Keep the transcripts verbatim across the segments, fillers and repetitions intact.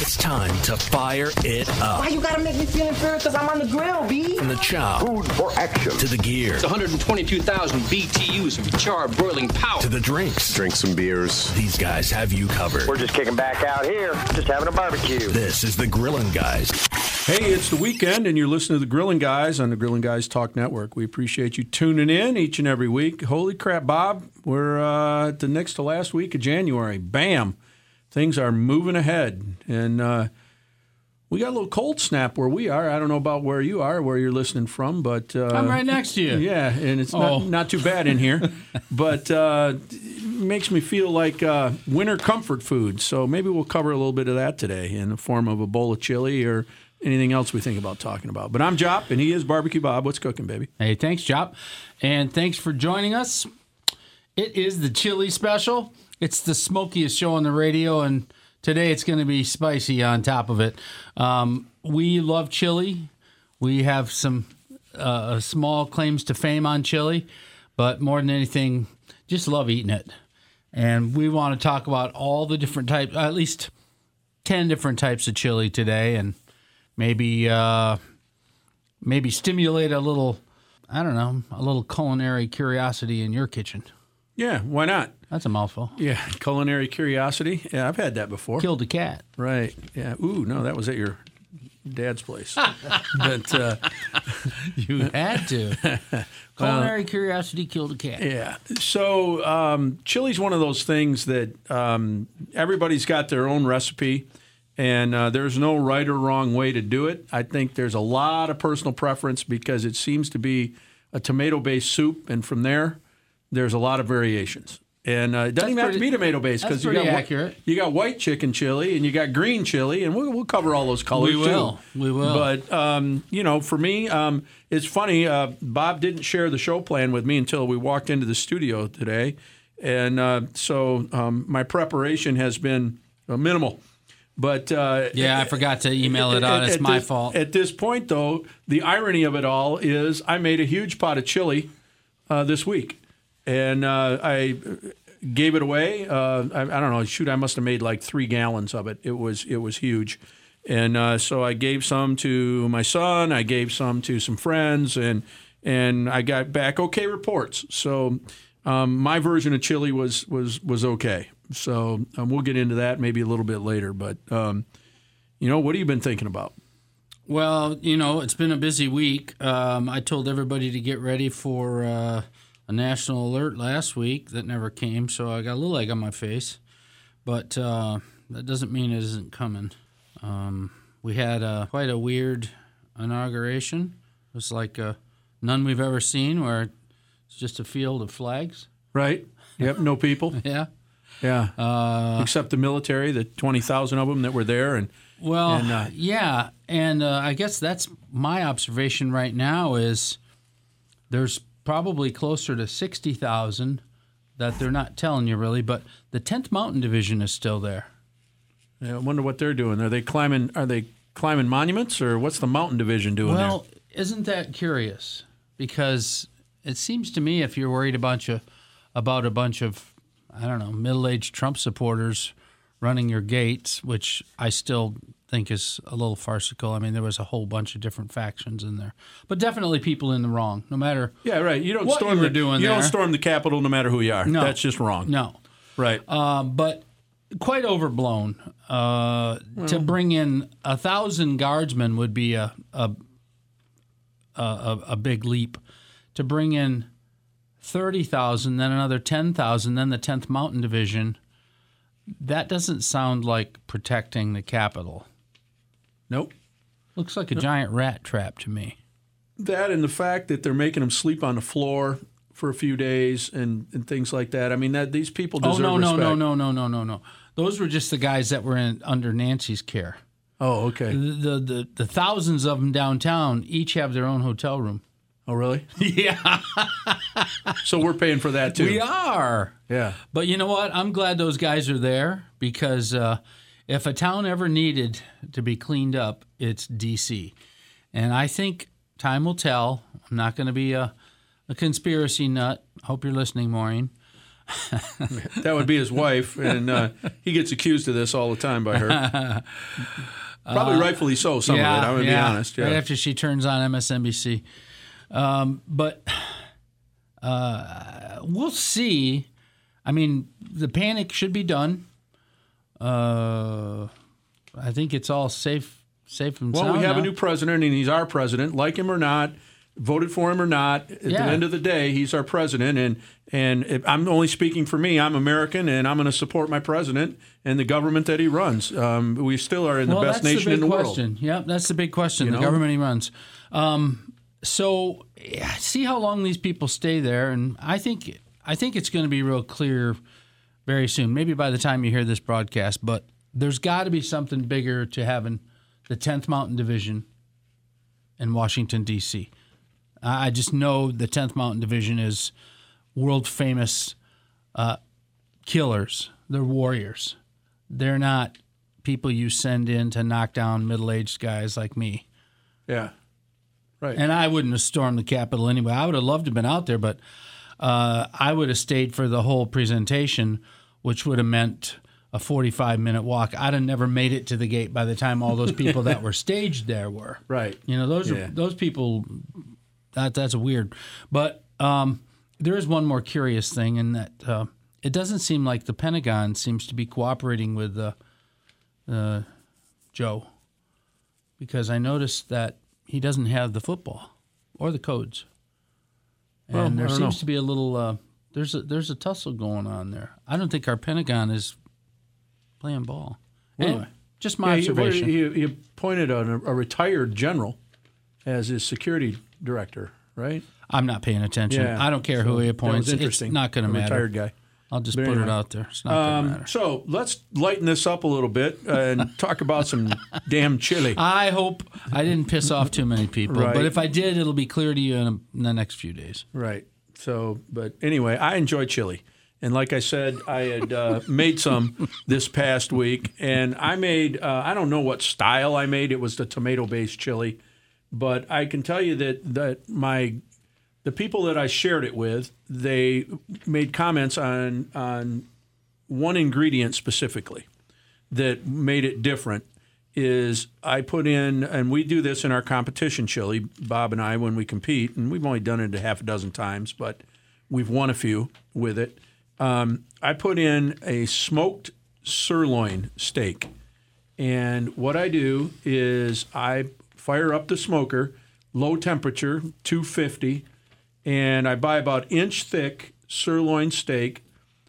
It's time to fire it up. Why you gotta make me feel inferior? Because I'm on the grill, B. From the chow. Food for action. To the gear. It's one hundred twenty-two thousand B T Us of charred broiling power. To the drinks. Drink some beers. These guys have you covered. We're just kicking back out here, just having a barbecue. This is the Grillin' Guys. Hey, it's the weekend, and you're listening to the Grillin' Guys on the Grillin' Guys Talk Network. We appreciate you tuning in each and every week. Holy crap, Bob, we're uh, at the next to last week of January. Bam! Things are moving ahead, and uh, we got a little cold snap where we are. I don't know about where you are, where you're listening from, but uh, I'm right next to you. Yeah, and it's Oh. not, not too bad in here, but uh, it makes me feel like uh, winter comfort food. So maybe we'll cover a little bit of that today in the form of a bowl of chili or anything else we think about talking about. But I'm Jop, and he is Barbecue Bob. What's cooking, baby? Hey, thanks, Jop. And thanks for joining us. It is the chili special. It's the smokiest show on the radio, and today it's going to be spicy on top of it. Um, we love chili. We have some uh, small claims to fame on chili, but more than anything, just love eating it. And we want to talk about all the different types, at least ten different types of chili today, and maybe uh, maybe stimulate a little, I don't know, a little culinary curiosity in your kitchen. Yeah, why not? That's a mouthful. Yeah, culinary curiosity. Yeah, I've had that before. Killed a cat. Right. Yeah. Ooh, no, that was at your dad's place. But uh, You had to. Culinary curiosity killed a cat. yeah. So um, chili's one of those things that um, everybody's got their own recipe, and uh, there's no right or wrong way to do it. I think there's a lot of personal preference because it seems to be a tomato-based soup, and from there, there's a lot of variations. And uh, it doesn't That's even have to pretty- be tomato-based that's because you pretty got whi- accurate. you got white chicken chili and you got green chili, and we'll, we'll cover all those colors We will. too. We will. But um, you know, for me, um, it's funny. Uh, Bob didn't share the show plan with me until we walked into the studio today, and uh, so um, my preparation has been uh, minimal. But uh, Yeah, I forgot to email it out. at- It's at my this- fault. At this point, though, the irony of it all is I made a huge pot of chili uh, this week, and uh, I gave it away. Uh, I, I don't know. Shoot, I must have made like three gallons of it. It was it was huge, and uh, so I gave some to my son. I gave some to some friends, and and I got back okay reports. So um, my version of chili was was was okay. So um, we'll get into that maybe a little bit later. But um, you know, what have you been thinking about? Well, you know, it's been a busy week. Um, I told everybody to get ready for uh, a national alert last week that never came, so I got a little egg on my face. But uh, that doesn't mean it isn't coming. Um, we had uh, quite a weird inauguration. It was like uh, none we've ever seen, where it's just a field of flags. Right? Yep. No people. Yeah. Yeah. Uh, Except the military, the twenty thousand of them that were there, and Well, And, uh, yeah, and uh, I guess that's my observation right now is there's probably closer to sixty thousand that they're not telling you really, but the tenth Mountain Division is still there. yeah, I wonder what they're doing. Are they climbing? Are they climbing monuments, or what's the Mountain Division doing Well, isn't that curious? Because it seems to me if you're worried a bunch of, about a bunch of, I don't know, middle-aged Trump supporters running your gates, which I still think is a little farcical. I mean, there was a whole bunch of different factions in there, but definitely people in the wrong. No matter there? Yeah, right. You don't what storm you were the doing You don't there. storm the Capitol, no matter who you are. No. That's just wrong. no, Right. um, but quite overblown. Uh, to bring in a thousand guardsmen would be a a, a a a big leap. To bring in thirty thousand, then another ten thousand, then the tenth Mountain Division. That doesn't sound like protecting the Capitol. Nope. Looks like a giant rat trap to me. That and the fact that they're making them sleep on the floor for a few days and, and things like that. I mean, that these people Oh deserve no no respect. no no no no no no! Those were just the guys that were in under Nancy's care. Oh, okay. The the the, the thousands of them downtown each have their own hotel room. Oh, really? Yeah, So we're paying for that too. we are. Yeah. But you know what? I'm glad those guys are there because uh, if a town ever needed to be cleaned up, it's D C. And I think time will tell. I'm not going to be a, a conspiracy nut. Hope you're listening, Maureen. That would be his wife, and uh, he gets accused of this all the time by her. Probably uh, rightfully so, some yeah, of it, I'm going to yeah. be honest. Yeah. Right after she turns on M S N B C. Um, but uh, we'll see. I mean, the panic should be done. Uh, I think it's all safe, safe and well, sound we have now. a new president, and he's our president. Like him or not, voted for him or not, at Yeah. the end of the day, he's our president. And and if, I'm only speaking for me. I'm American, and I'm going to support my president and the government that he runs. Um, we still are in the well, best that's nation the big in the question. world. Yep, that's the big question. You the know? government he runs. Um, so yeah, see how long these people stay there, and I think I think it's going to be real clear very soon. Maybe by the time you hear this broadcast, but there's got to be something bigger to having the tenth Mountain Division in Washington, D C I just know the tenth Mountain Division is world famous uh, killers. They're warriors. They're not people you send in to knock down middle-aged guys like me. Yeah, right. And I wouldn't have stormed the Capitol anyway. I would have loved to have been out there, but uh, I would have stayed for the whole presentation, which would have meant a forty-five minute walk. I'd have never made it to the gate by the time all those people that were staged there were. Right. You know, those Yeah. are those people. That that's weird. But um, there is one more curious thing, in that uh, it doesn't seem like the Pentagon seems to be cooperating with uh, uh, Joe, because I noticed that he doesn't have the football or the codes, and Well, there I don't seems know. to be a little uh, there's a there's a tussle going on there. I don't think our Pentagon is playing ball. Anyway, just my Yeah, he- observation. He, he appointed a, a retired general as his security director, right? I'm not paying attention. Yeah. I don't care who he appoints. That was It's interesting. not going to A matter. Retired guy. I'll just But put anyway. it out there. It's not going to Um, matter. so let's lighten this up a little bit and talk about some damn chili. I hope I didn't piss off too many people, Right. but if I did, it'll be clear to you in, a, in the next few days. Right. So, but anyway, I enjoy chili. And like I said, I had uh, made some this past week, and I made, uh, I don't know what style I made. It was the tomato-based chili. But I can tell you that, that my the people that I shared it with, they made comments on on one ingredient specifically that made it different. Is I put in, and we do this in our competition chili, Bob and I, when we compete, and we've only done it a half a dozen times, but we've won a few with it. Um, I put in a smoked sirloin steak, and what I do is I fire up the smoker, low temperature, two fifty, and I buy about inch thick sirloin steak,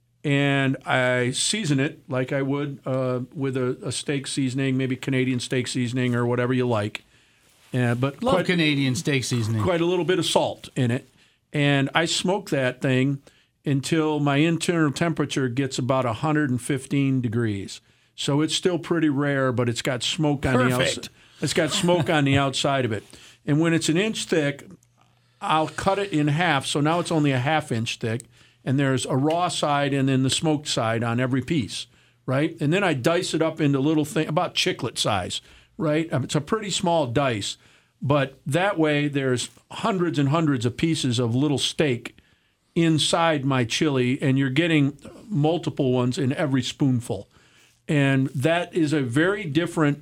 and I season it like I would uh, with a, a steak seasoning, maybe Canadian steak seasoning or whatever you like. Uh, but Love quite, Canadian steak seasoning. quite a little bit of salt in it, and I smoke that thing until my internal temperature gets about one hundred fifteen degrees. So it's still pretty rare, but it's got smoke on the Perfect. outside. It's got smoke on the outside of it. And when it's an inch thick, I'll cut it in half. So now it's only a half inch thick. And there's a raw side and then the smoked side on every piece, right? And then I dice it up into little things, about chiclet size, right? Um, It's a pretty small dice. But that way there's hundreds and hundreds of pieces of little steak inside my chili, and you're getting multiple ones in every spoonful. And that is a very different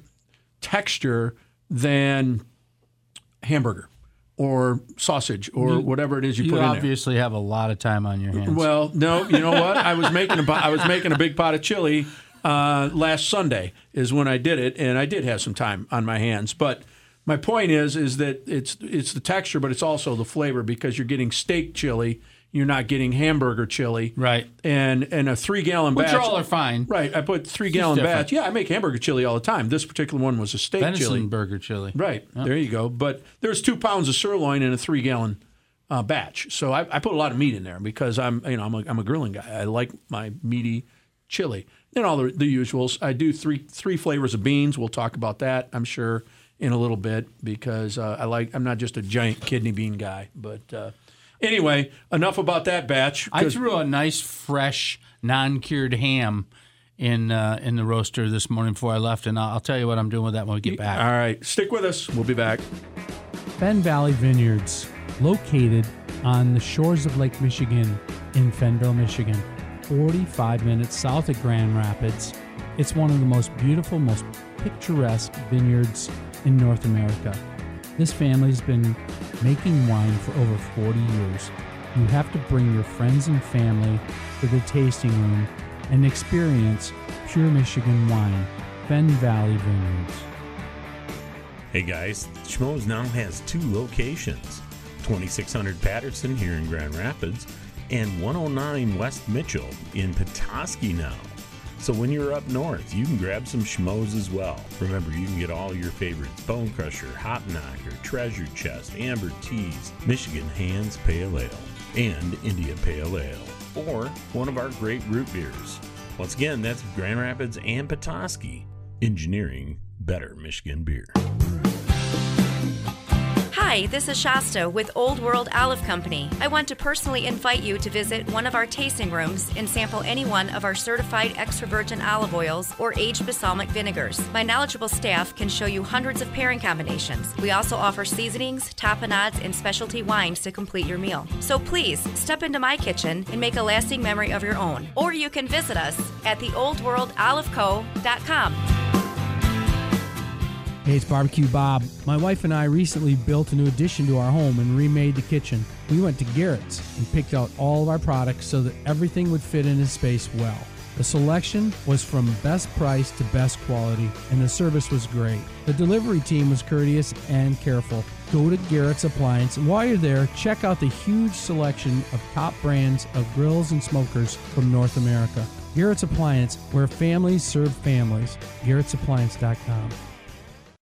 texture than hamburger or sausage or whatever it is you, You put in there. obviously have a lot of time on your hands. Well, no, you know what? I was making a po- I was making a big pot of chili uh, last Sunday is when I did it, and I did have some time on my hands. But my point is, is that it's it's the texture, but it's also the flavor, because you're getting steak chili. You're not getting hamburger chili. Right. And and a three-gallon Which batch. all are fine. Right. I put three-gallon different. batch. Yeah, I make hamburger chili all the time. This particular one was a steak Venison chili. burger chili. Right. There you go. But there's two pounds of sirloin in a three-gallon uh, batch. So I, I put a lot of meat in there because I'm you know I'm a, I'm a grilling guy. I like my meaty chili. Then all the, the usuals. I do three three flavors of beans. We'll talk about that, I'm sure, in a little bit, because uh, I like I'm not just a giant kidney bean guy. But uh, anyway, enough about that batch. I 'cause- threw a nice, fresh, non-cured ham in uh, in the roaster this morning before I left, and I'll, I'll tell you what I'm doing with that when we get back. All right. Stick with us. We'll be back. Fenn Valley Vineyards, located on the shores of Lake Michigan in Fennville, Michigan. forty-five minutes south of Grand Rapids. It's one of the most beautiful, most picturesque vineyards in North America. This family's been making wine for over forty years. You have to bring your friends and family to the tasting room and experience pure Michigan wine. Fenn Valley Vineyards. Hey guys, Schmoes now has two locations, twenty-six hundred Patterson here in Grand Rapids and one oh nine West Mitchell in Petoskey now. So when you're up north, you can grab some Schmoes as well. Remember, you can get all your favorites: Bone Crusher, Hop Knocker, Treasure Chest, Amber Teas, Michigan Hands Pale Ale, and India Pale Ale, or one of our great root beers. Once again, that's Grand Rapids and Petoskey. Engineering better Michigan beer. Hi, this is Shasta with Old World Olive Company. I want to personally invite you to visit one of our tasting rooms and sample any one of our certified extra virgin olive oils or aged balsamic vinegars. My knowledgeable staff can show you hundreds of pairing combinations. We also offer seasonings, tapenades, and specialty wines to complete your meal. So please, step into my kitchen and make a lasting memory of your own. Or you can visit us at the old world olive co dot com. Hey, it's Barbecue Bob. My wife and I recently built a new addition to our home and remade the kitchen. We went to Garrett's and picked out all of our products so that everything would fit in the space well. The selection was from best price to best quality, and the service was great. The delivery team was courteous and careful. Go to Garrett's Appliance, and while you're there, check out the huge selection of top brands of grills and smokers from North America. Garrett's Appliance, where families serve families. Garretts Appliance dot com.